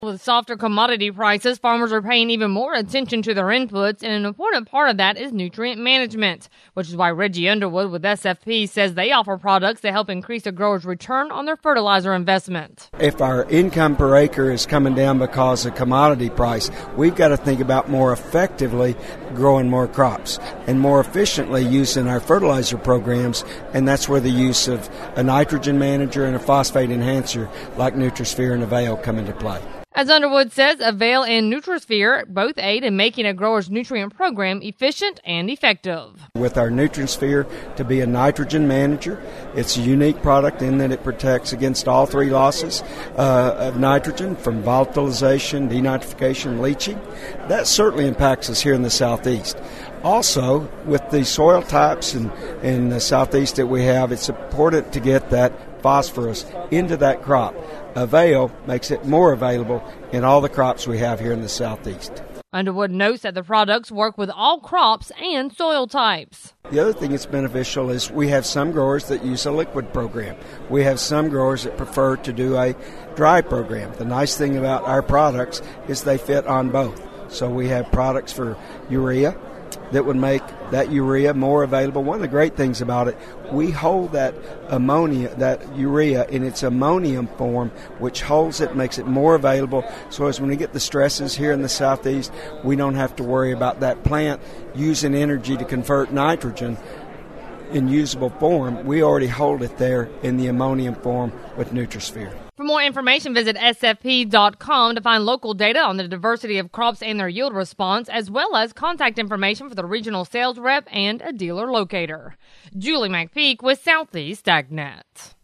With softer commodity prices, farmers are paying even more attention to their inputs, and an important part of that is nutrient management, which is why Reggie Underwood with SFP says they offer products that help increase a grower's return on their fertilizer investment. If our income per acre is coming down because of commodity price, we've got to think about more effectively growing more crops and more efficiently using our fertilizer programs, and that's where the use of a nitrogen manager and a phosphate enhancer like Nutrisphere and Avail come into play. As Underwood says, Avail and Nutrisphere both aid in making a grower's nutrient program efficient and effective. With our Nutrisphere to be a nitrogen manager, it's a unique product in that it protects against all three losses of nitrogen, from volatilization, denitrification, leaching. That certainly impacts us here in the Southeast. Also, with the soil types in the Southeast that we have, it's important to get that phosphorus into that crop. Avail makes it more available in all the crops we have here in the Southeast. Underwood notes that the products work with all crops and soil types. The other thing that's beneficial is we have some growers that use a liquid program. We have some growers that prefer to do a dry program. The nice thing about our products is they fit on both. So we have products for urea that would make that urea more available. One of the great things about it, we hold that ammonia, that urea in its ammonium form, which holds it, makes it more available. So as when we get the stresses here in the Southeast, we don't have to worry about that plant using energy to convert nitrogen in usable form. We already hold it there in the ammonium form with Nutrisphere. For more information, visit sfp.com to find local data on the diversity of crops and their yield response, as well as contact information for the regional sales rep and a dealer locator. Julie McPeak with Southeast AgNet.